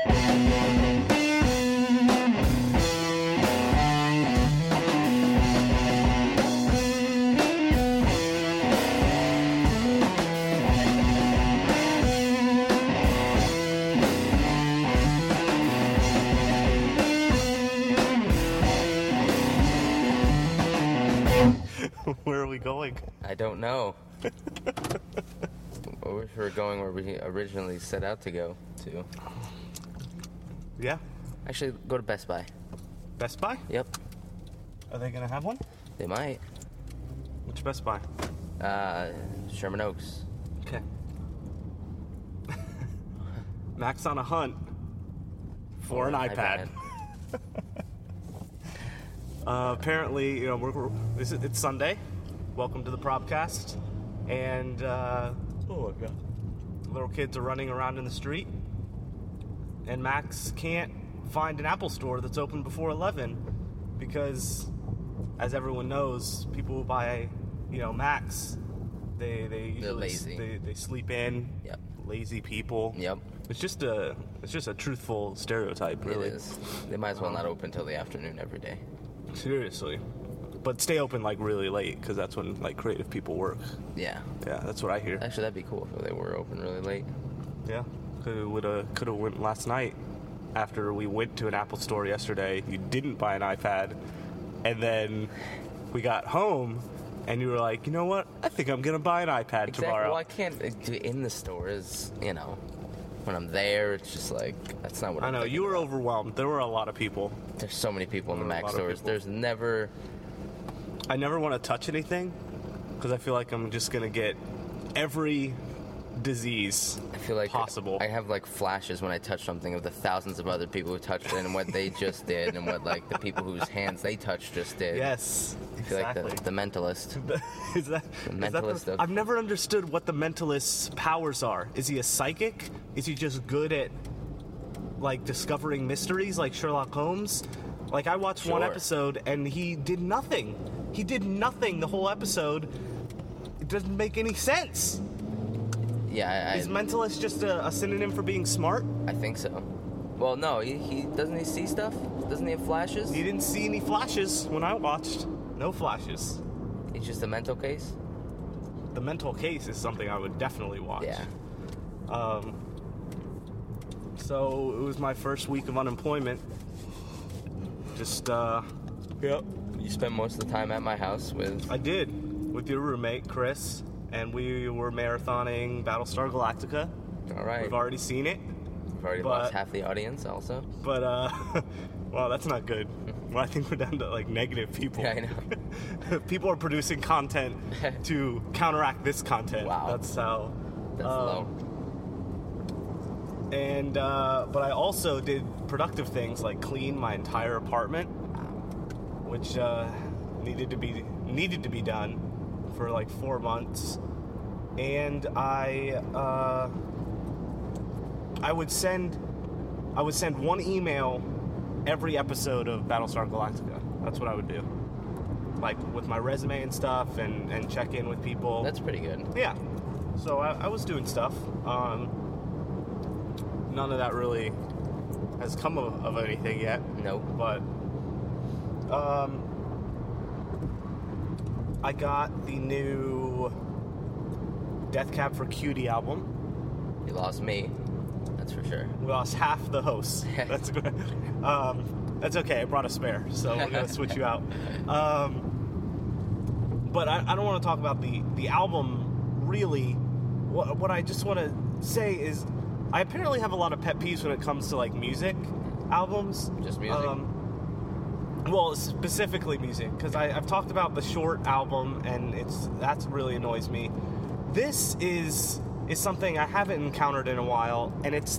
Where are we going? I don't know. I wish we were going where we originally set out to go to. Yeah. Actually, go to Best Buy. Best Buy? Yep. Are they going to have one? They might. Which Best Buy? Sherman Oaks. Okay. Mac's on a hunt for an iPad. Apparently, you know, it's Sunday. Welcome to the Probcast. And, oh my God. Little kids are running around in the street. And Max can't find an Apple store that's open before 11 because, as everyone knows, people who buy, you know, Macs, they're lazy. They sleep in. Yep. Lazy people. Yep. It's just a truthful stereotype, really. It is. They might as well not open till the afternoon every day. Seriously. But stay open like really late because that's when like creative people work. Yeah. Yeah, that's what I hear. Actually, that'd be cool if they were open really late. Yeah. Could have went last night after we went to an Apple store yesterday. You didn't buy an iPad, and then we got home, and you were like, you know what? I think I'm gonna buy an iPad tomorrow. Well, I can't do it in the stores. You know, when I'm there, it's just like that's not what I know. You were overwhelmed. There were a lot of people. There's so many people in the Mac stores. There's never. I never want to touch anything because I feel like I'm just gonna get every disease I feel like possible. I have like flashes when I touch something of the thousands of other people who touched it and what they just did and what like the people whose hands they touched just did. Yes, I feel exactly. like the mentalist. I've never understood what the mentalist's powers are. Is he a psychic? Is he just good at like discovering mysteries like Sherlock Holmes? Like I watched one episode and he did nothing. He did nothing the whole episode. It doesn't make any sense. Yeah, Is mentalist just a synonym for being smart? I think so. Well, no, he doesn't he see stuff? Doesn't he have flashes? He didn't see any flashes when I watched. No flashes. He's just a mental case? The mental case is something I would definitely watch. Yeah. So it was my first week of unemployment. Just, Yep. You spent most of the time at my house with... I did. With your roommate, Chris. And we were marathoning Battlestar Galactica. All right. We've already seen it. We've already lost half the audience also. But, well, that's not good. Well, I think we're down to, like, negative people. Yeah, I know. People are producing content to counteract this content. Wow. That's how... That's low. And, but I also did productive things like clean my entire apartment, which, needed to be done for like 4 months. And I would send one email every episode of Battlestar Galactica. That's what I would do. Like with my resume and stuff and check in with people. That's pretty good. Yeah. So I was doing stuff. None of that really has come of anything yet. Nope. But I got the new Death Cab for Cutie album. You lost me. That's for sure. We lost half the hosts. That's good. That's okay. I brought a spare, so we're gonna switch you out. But I don't want to talk about the album. Really, what I just want to say is, I apparently have a lot of pet peeves when it comes to like music albums. Just music. Well, specifically music, because I've talked about the short album, and that's really annoys me. This is something I haven't encountered in a while, and it's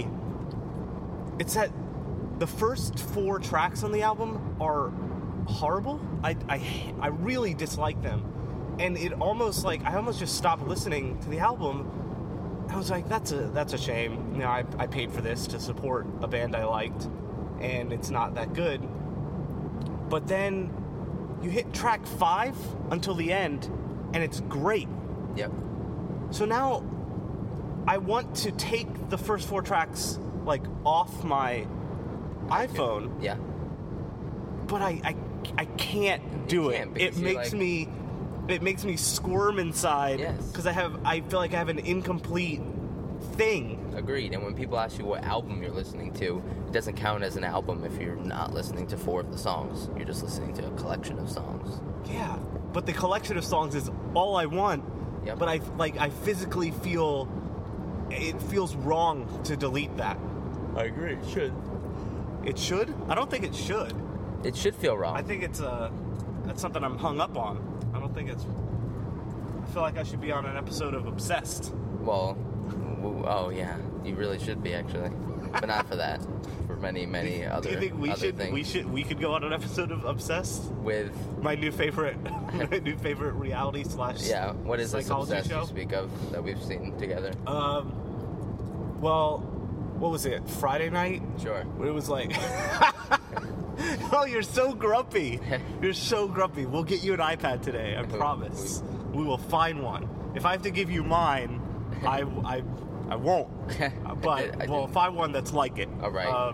that the first 4 tracks on the album are horrible. I really dislike them, and I almost just stopped listening to the album. I was like, that's a shame. You know, I paid for this to support a band I liked, and it's not that good. But then you hit track 5 until the end, and it's great. Yep. So now I want to take the first 4 tracks like off my iPhone, Yeah. but I can't do it. Because It makes me squirm inside Yes. because I feel like I have an incomplete thing. Agreed. And when people ask you what album you're listening to, it doesn't count as an album if you're not listening to 4 of the songs. You're just listening to a collection of songs. Yeah, but the collection of songs is all I want. Yep. But I physically feel it feels wrong to delete that. I agree. It should. It should? I don't think it should. It should feel wrong. I think that's something I'm hung up on. I don't think it's. I feel like I should be on an episode of Obsessed. Well, oh yeah, you really should be actually, but not for that. For many other. Do you think things. we could go on an episode of Obsessed? With my new favorite reality / yeah, what is this psychology Obsessed show you speak of that we've seen together? Well, what was it? Friday night? Sure. It was like, oh, you're so grumpy. You're so grumpy. We'll get you an iPad today. I promise. We will find one. If I have to give you mine, I won't. But we'll find one that's like it. All right.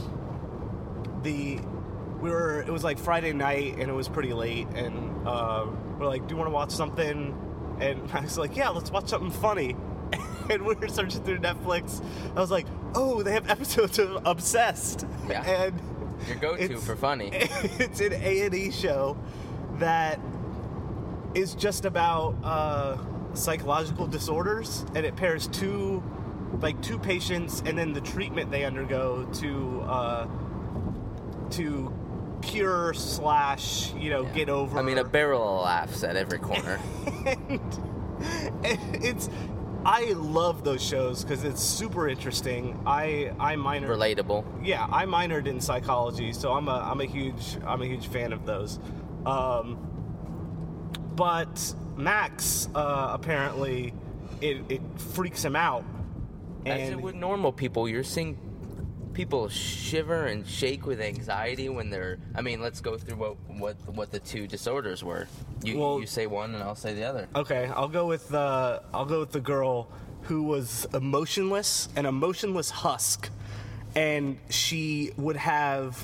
It was like Friday night and it was pretty late and we're like, do you want to watch something? And I was like, yeah, let's watch something funny. And we were searching through Netflix. I was like, oh, they have episodes of Obsessed. Yeah. And your go-to for funny. It's an A&E show that is just about psychological disorders, and it pairs two patients and then the treatment they undergo to cure / get over. I mean, a barrel of laughs at every corner. and I love those shows because it's super interesting. I minored relatable. Yeah, I minored in psychology, so I'm a huge fan of those. But Max apparently it freaks him out. As it would normal people, you're seeing people shiver and shake with anxiety when they're. I mean, let's go through what the 2 disorders were. You say one, and I'll say the other. Okay, I'll go with the girl who was an emotionless husk, and she would have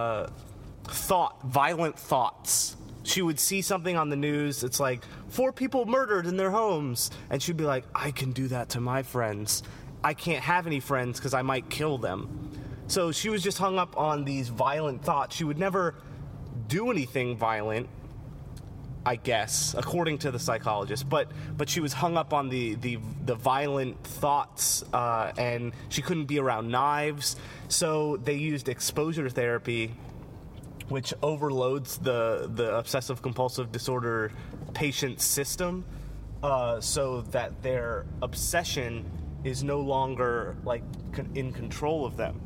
violent thoughts. She would see something on the news. It's like 4 people murdered in their homes, and she'd be like, "I can do that to my friends. I can't have any friends because I might kill them." So she was just hung up on these violent thoughts. She would never do anything violent, I guess, according to the psychologist. But she was hung up on the violent thoughts, and she couldn't be around knives. So they used exposure therapy, which overloads the obsessive compulsive disorder patient's system, so that their obsession is no longer in control of them.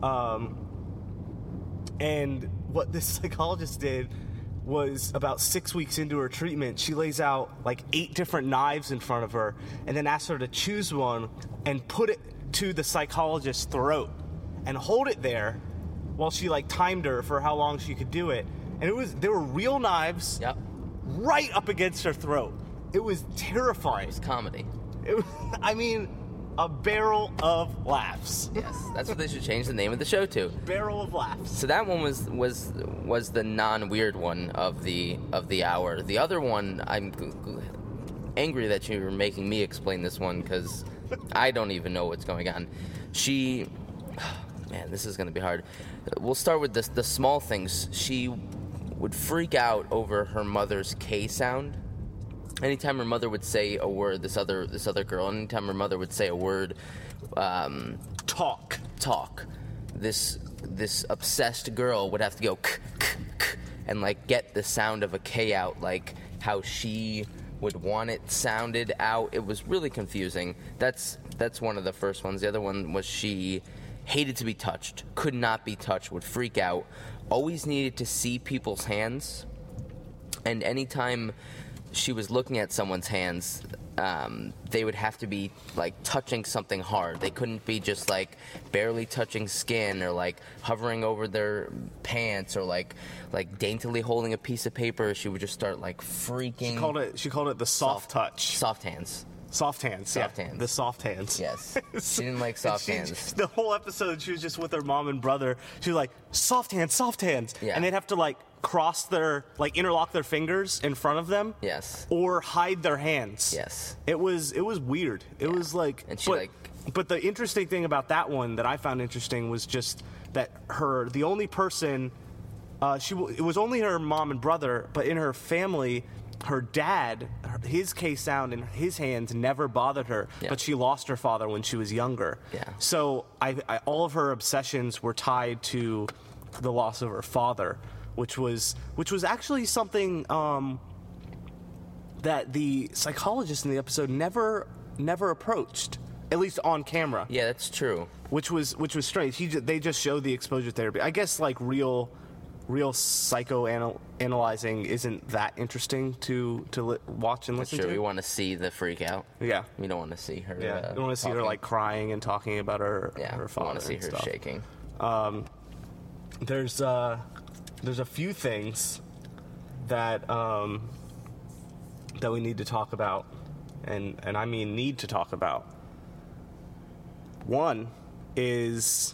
And what this psychologist did was, about 6 weeks into her treatment, she lays out 8 different knives in front of her and then asks her to choose one and put it to the psychologist's throat and hold it there while she timed her for how long she could do it. And there were real knives. Yep. Right up against her throat. It was terrifying. It was comedy. A barrel of laughs. Yes, that's what they should change the name of the show to. Barrel of laughs. So that one was the non-weird one of the hour. The other one, I'm angry that you're making me explain this one because I don't even know what's going on. Man, this is going to be hard. We'll start with the small things. She would freak out over her mother's K sound. Anytime her mother would say a word, this other girl, anytime her mother would say a word, talk, this obsessed girl would have to go k, k, k, and get the sound of a K out, how she would want it sounded out. It was really confusing. That's one of the first ones. The other one was she hated to be touched, could not be touched, would freak out, always needed to see people's hands, and anytime she was looking at someone's hands, they would have to be touching something hard. They couldn't be just barely touching skin or hovering over their pants or daintily holding a piece of paper. She would just start freaking. She called it the soft touch. Soft hands. Soft hands. Soft yeah. hands. The soft hands. Yes. She didn't like soft She- hands. The whole episode, she was just with her mom and brother. She was like, soft hands, soft hands. Yeah. And they'd have to like cross their, like interlock their fingers in front of them. Yes. Or hide their hands. Yes. It was weird. It was like, And she, but, like- but the interesting thing about that one that I found interesting was just that the only person, it was only her mom and brother, but in her family, her dad, his K sound in his hands never bothered her, Yeah. but she lost her father when she was younger. Yeah. So all of her obsessions were tied to the loss of her father, which was actually something that the psychologist in the episode never approached, at least on camera. Yeah, that's true. Which was strange. They just showed the exposure therapy. I guess like real psychoanalyzing isn't that interesting to watch and That's listen true. to. We want to see the freak out. Yeah. We don't want to see her. Yeah, you don't want to see her talking. like crying and talking about her Yeah, her we father. want to see and her stuff. shaking. There's a few things that that we need to talk about, and I mean need to talk about. One is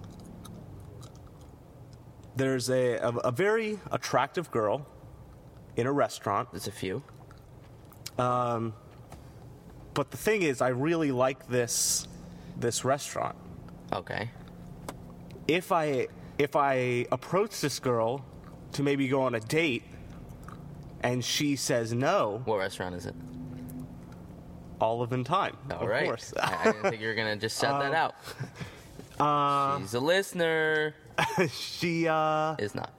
there's a very attractive girl in a restaurant, There's a few. but the thing is, I really like this restaurant. Okay. If I approach this girl to maybe go on a date and she says no, What restaurant is it? Olive and Thyme, All of right. course. I didn't think you were gonna just shout that out. She's a listener. She Is not.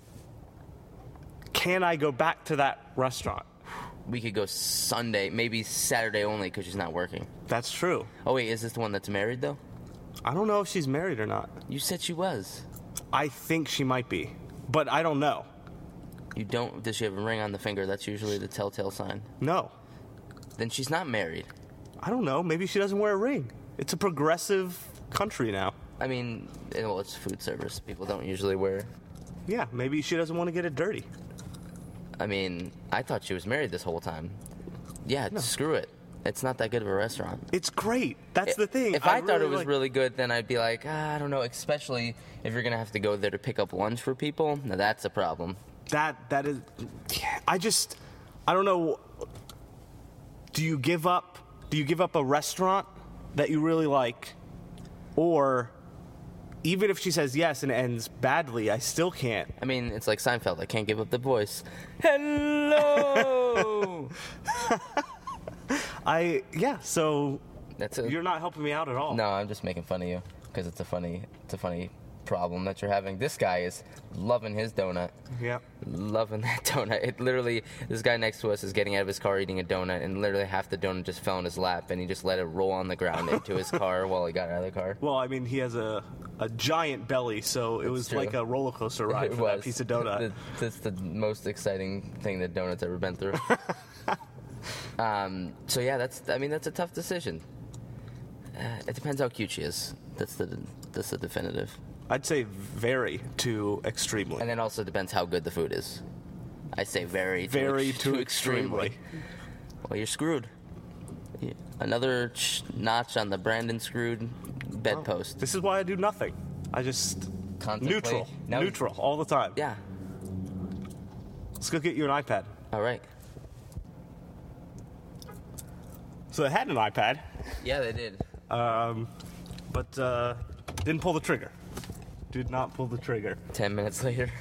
can I go back to that restaurant? We could go Sunday, maybe Saturday only, because she's not working. That's true. Oh wait, is this the one that's married though? I don't know if she's married or not. You said she was. I think she might be, but I don't know. You don't. Does she have a ring on the finger? That's usually the telltale sign. No. Then she's not married. I don't know. Maybe she doesn't wear a ring. It's a progressive country now. I mean, well, it's food service. People don't usually wear. Yeah, maybe she doesn't want to get it dirty. I mean, I thought she was married this whole time. Yeah, screw it. It's not that good of a restaurant. It's great. That's the thing. If I thought it was like- really good, then I'd be like, I don't know. Especially if you're gonna have to go there to pick up lunch for people. Now that's a problem. That is, I don't know. Do you give up a restaurant that you really like, or even if she says yes and it ends badly, I still can't. I mean, it's like Seinfeld. I can't give up the voice. Hello. So That's it. you're not helping me out at all. No, I'm just making fun of you because it's a funny problem that you're having. This guy is loving his donut. Yeah. Loving that donut. It literally, this guy next to us is getting out of his car eating a donut, and literally half the donut just fell in his lap, and he just let it roll on the ground into his car while he got out of the car. Well, I mean, he has a giant belly, so it was true. like a roller coaster ride It for that piece of donut. That's the most exciting thing that donut's ever been through. So yeah, that's a tough decision. It depends how cute she is. That's the definitive. I'd say very to extremely. And then also depends how good the food is. I say very to extremely. Well, you're screwed. Yeah. Another notch on the Brandon screwed bedpost. This is why I do nothing. I just Contemplate. neutral all the time. Yeah. Let's go get you an iPad. All right. So they had an iPad, Yeah, they did. but didn't pull the trigger. Did not pull the trigger. 10 minutes later.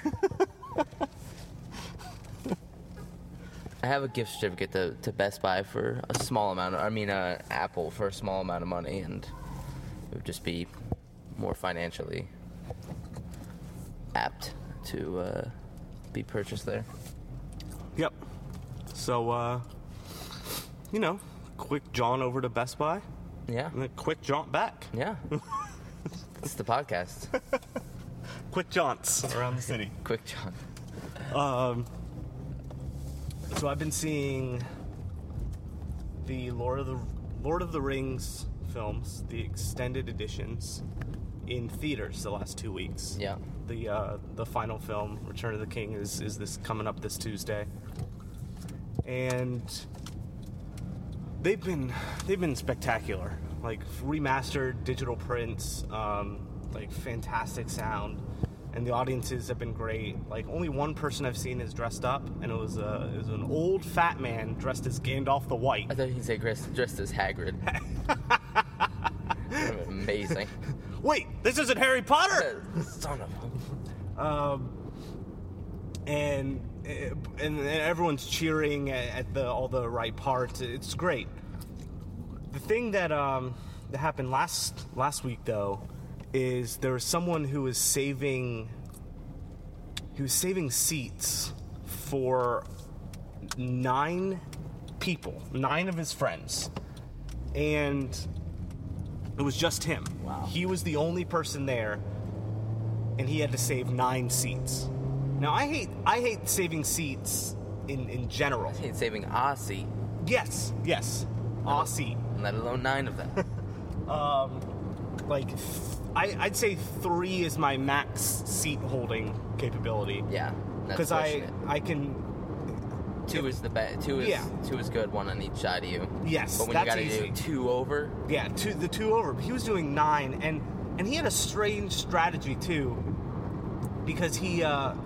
I have a gift certificate to Best Buy for a small amount. Apple for a small amount of money, and it would just be more financially apt to be purchased there. Yep. So, quick jaunt over to Best Buy, Yeah. and then quick jaunt back. Yeah. It's the podcast. Quick jaunts around the city. Quick John. So I've been seeing the Lord of the Rings films, the extended editions, in theaters the last 2 weeks. Yeah. The final film, Return of the King, is this coming up this Tuesday. And They've been spectacular. Like remastered digital prints, like fantastic sound, and the audiences have been great. Like only one person I've seen is dressed up, and it was an old fat man dressed as Gandalf the White. I thought you'd say dressed as Hagrid. Amazing. Wait, this isn't Harry Potter. Son of a... And everyone's cheering at all the right parts. It's great. The thing that happened last week though is there was someone who was saving seats for 9 people, 9 of his friends, and it was just him. Wow. He was the only person there, and he had to save 9 seats. Now I hate saving seats in general. I hate saving a seat. Yes, a seat. Let alone 9 of them. I'd say 3 is my max seat holding capability. Yeah, because I can. 2 is the best. 2 is good. 1 on each side of you. Yes, but when that's you gotta easy. do 2 over. Yeah, the 2 over. But he was doing 9, and he had a strange strategy too, because he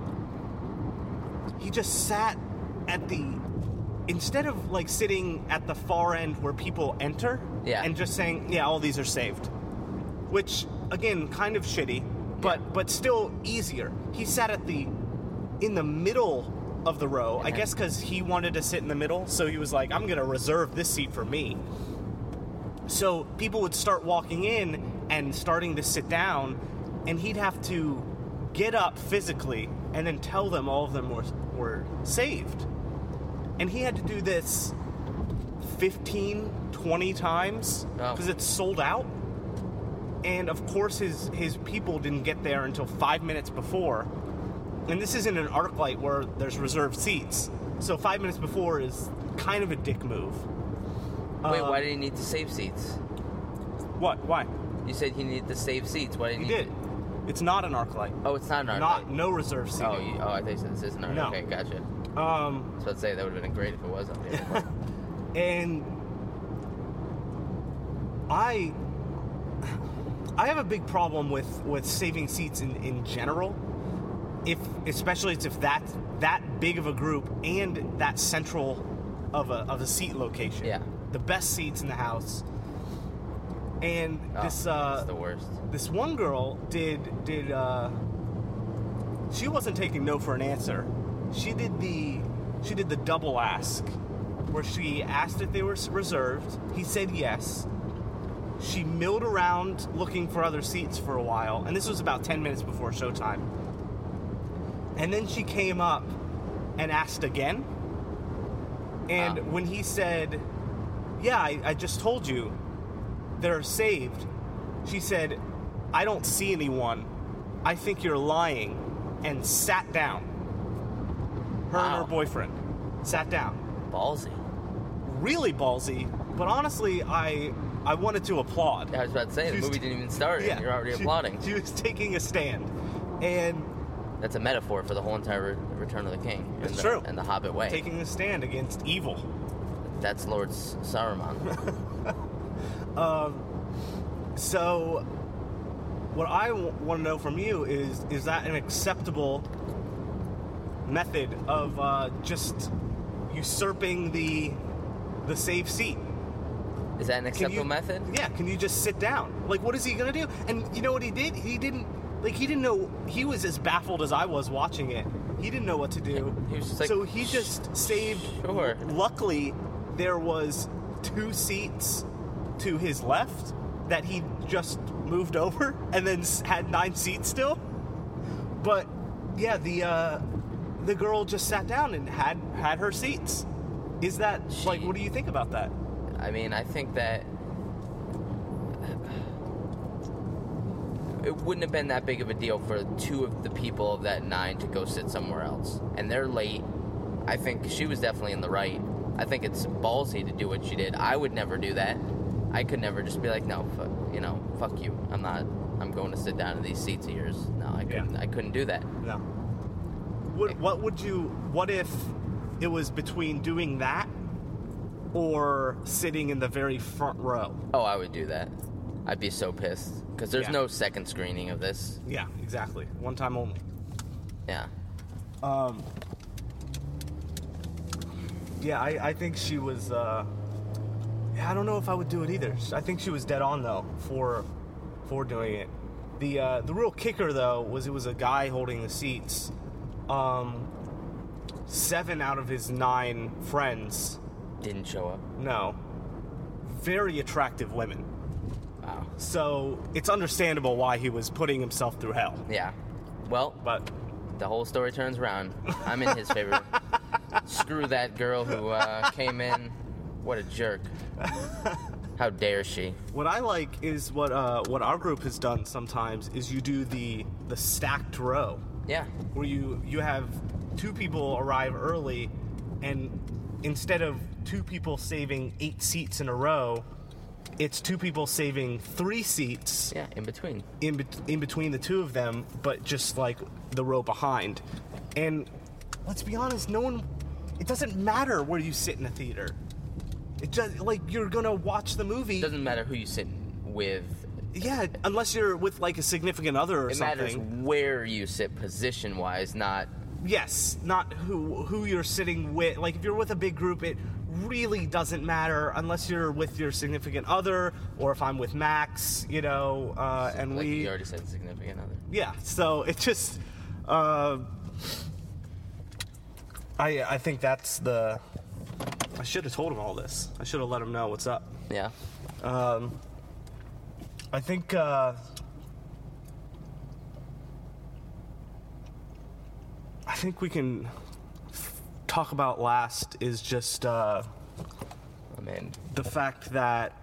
just sat at the. Instead of like sitting at the far end where people enter, and just saying, yeah, all these are saved, which again kind of shitty, but still easier. He sat in the middle of the row, I guess because he wanted to sit in the middle, so he was like, I'm gonna reserve this seat for me. So people would start walking in and starting to sit down, and he'd have to get up physically and then tell them all of them were saved. And he had to do this 15, 20 times because it's sold out. And of course his people didn't get there until 5 minutes before. And this isn't an ArcLight where there's reserved seats. So 5 minutes before is kind of a dick move. Wait, why did he need to save seats? What? Why? You said he needed to save seats. Why did he did. It's not an ArcLight. Oh, it's not an ArcLight. No reserved seating. I thought you said this isn't an ArcLight. No. Okay, gotcha. I was about to say, that would have been great if it was up there. And I have a big problem with saving seats in general, especially if that's that big of a group and that central of a seat location. Yeah. The best seats in the house. And it's the worst. This one girl did she wasn't taking no for an answer. She did the double ask, where she asked if they were reserved. He said yes. She milled around looking for other seats for a while, and this was about 10 minutes before showtime. And then she came up and asked again. And when he said, yeah, I just told you, they're saved, she said, I don't see anyone. I think you're lying, and sat down. Her and her boyfriend sat down. Ballsy. Really ballsy, but honestly, I wanted to applaud. I was about to say, the movie didn't even start, and you're already applauding. She was taking a stand, and... That's a metaphor for the whole entire Return of the King. It's true. And the Hobbit way. Taking a stand against evil. That's Lord Saruman. So, what I want to know from you is that an acceptable method of just usurping the safe seat? Is that an acceptable method? Yeah, can you just sit down? Like, what is he going to do? And you know what he did? He didn't know. He was as baffled as I was watching it. He didn't know what to do. He was just like, so he just saved. Sure. Luckily, there was 2 seats to his left that he just moved over, and then had 9 seats still. But yeah, the girl just sat down and had her seats. Is that what do you think about that? I mean, I think that it wouldn't have been that big of a deal for 2 of the people of that 9 to go sit somewhere else. And they're late. I think she was definitely in the right. I think it's ballsy to do what she did. I would never do that. I could never just be like, no, fuck you. I'm going to sit down in these seats of yours. No, I couldn't. Yeah. I couldn't do that. No. What if it was between doing that or sitting in the very front row. Oh, I would do that. I'd be so pissed because there's Yeah. no second screening of this. Yeah, exactly. One time only. Yeah. Yeah, I think she was. Yeah, I don't know if I would do it either. I think she was dead on though for doing it. The real kicker though was it was a guy holding the seats. 7 out of his 9 friends, Didn't show up. no, very attractive women. Wow. So it's understandable why he was putting himself through hell. Yeah. Well, But the whole story turns around. I'm in his favor. Screw that girl who came in. What a jerk. How dare she? what I like is what our group has done sometimes is you do the stacked row. Yeah. Where you have 2 people arrive early, and instead of 2 people saving 8 seats in a row, it's 2 people saving 3 seats Yeah, in between. in between the 2 of them, but just like the row behind. And let's be honest, it doesn't matter where you sit in a theater. It just like you're gonna watch the movie. Doesn't matter who you sit with. Yeah, unless you're with like a significant other or It something. matters where you sit position-wise, not... Yes, not who you're sitting with. Like if you're with a big group, it really doesn't matter unless you're with your significant other, or if I'm with Max, and Like we. you already said significant other. Yeah, so it just. I think that's the. I should have told him all this. I should have let him know what's up. Yeah. I think. I think we can talk about last is just I mean, the fact that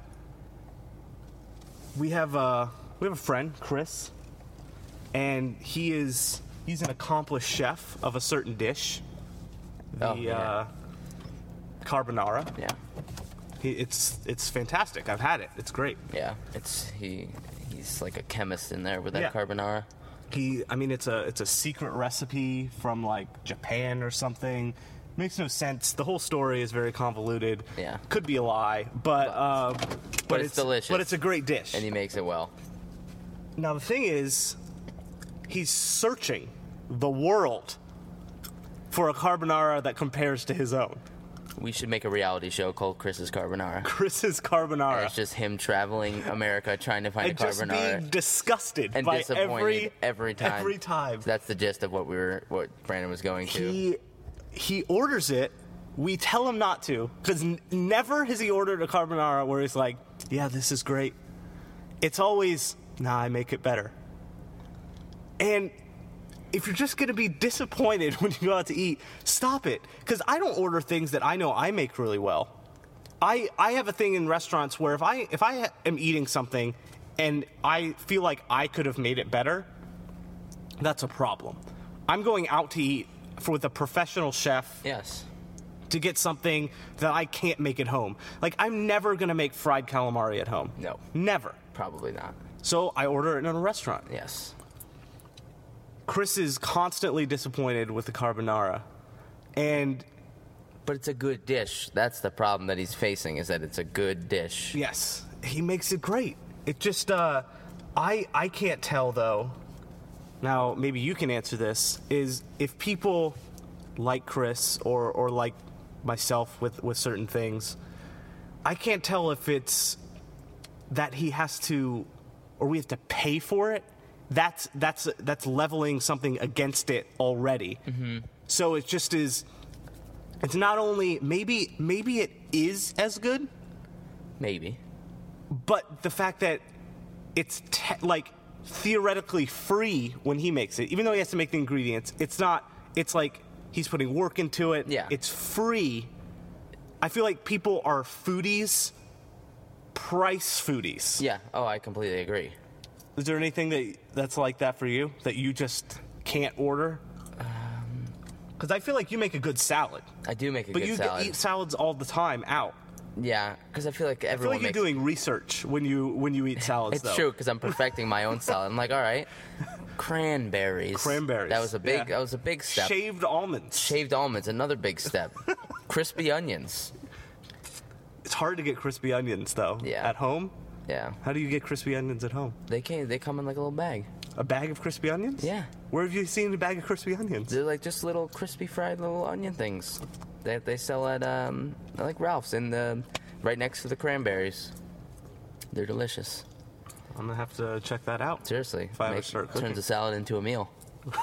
we have a friend, Chris, and he's an accomplished chef of a certain dish, the Oh, yeah. carbonara. yeah. It's fantastic. I've had it. It's great. Yeah. He's like a chemist in there with that Yeah. carbonara. It's a secret recipe from like Japan or something. Makes no sense. The whole story is very convoluted. Yeah. Could be a lie, but it's delicious. But it's a great dish. And he makes it well. Now the thing is, he's searching the world for a carbonara that compares to his own. We should make a reality show called Chris's Carbonara. Chris's carbonara. And it's just him traveling America trying to find And a just carbonara. being disgusted And by disappointed every time. Every time. That's the gist of what Brandon was going to. He orders it. We tell him not to, because never has he ordered a carbonara where he's like, yeah, this is great. It's always, nah, I make it better. And if you're just going to be disappointed when you go out to eat, stop it. Because I don't order things that I know I make really well. I have a thing in restaurants where if I am eating something and I feel like I could have made it better, that's a problem. I'm going out to eat with a professional chef Yes. to get something that I can't make at home. Like, I'm never going to make fried calamari at home. No. Never. Probably not. So I order it in a restaurant. Yes. Chris is constantly disappointed with the carbonara. But it's a good dish. That's the problem that he's facing, is that it's a good dish. Yes, he makes it great. It just, I can't tell, though. Now, maybe you can answer this, is if people like Chris or like myself with certain things, I can't tell if it's that he has to, or we have to pay for it. That's leveling something against it already. Mm-hmm. So it just is, it's not only, maybe it is as good, Maybe. but the fact that it's theoretically free when he makes it, even though he has to make the ingredients, it's not, it's like he's putting work into it. Yeah. It's free. I feel like people are foodies, price foodies. Yeah. Oh, I completely agree. Is there anything that's like that for you that you just can't order? Because I feel like you make a good salad. I do make a But good you salad. eat salads all the time out. Yeah, because I feel like I feel everyone like you're makes... doing research when you eat salads. It's though. true, because I'm perfecting my own salad. I'm like, all right, cranberries. Cranberries, That was a big. yeah. That was a big step. Shaved almonds. Shaved almonds, another big step. Crispy onions. hard to get crispy onions, though. Yeah. At home? Yeah. How do you get crispy onions at home? They come in like a little bag. A bag of crispy onions? Yeah. Where have you seen a bag of crispy onions? They're like just little crispy fried little onion things that they sell at like Ralph's right next to the cranberries. They're delicious. I'm gonna have to check that out. Seriously. If I ever start cooking. Turns a salad into a meal.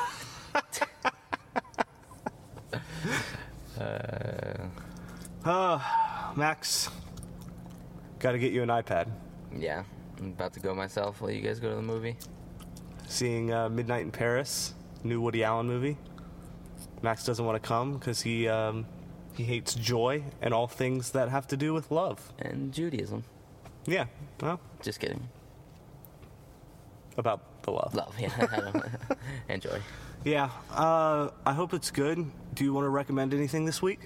Max, gotta get you an iPad. Yeah. I'm about to go myself while you guys go to the movie. Seeing Midnight in Paris, new Woody Allen movie. Max doesn't want to come because he hates joy and all things that have to do with love. And Judaism. Yeah, well, Just kidding. about the love. Love, yeah. I don't enjoy. Yeah, I hope it's good. Do you want to recommend anything this week?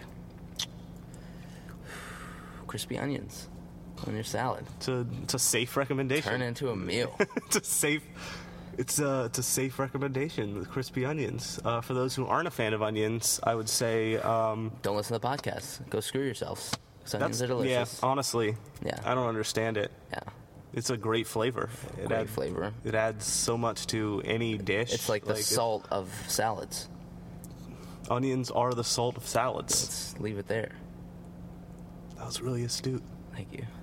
Crispy onions on your salad. It's a safe recommendation. Turn it into a meal. It's a safe recommendation. The crispy onions. For those who aren't a fan of onions, I would say Don't listen to the podcast. Go screw yourselves. 'Cause onions are delicious. Yeah, honestly. Yeah. I don't understand it. Yeah. It's a great flavor. Great flavor. It adds so much to any dish. It's like the salt of salads. Onions are the salt of salads. Let's leave it there. That was really astute. Thank you.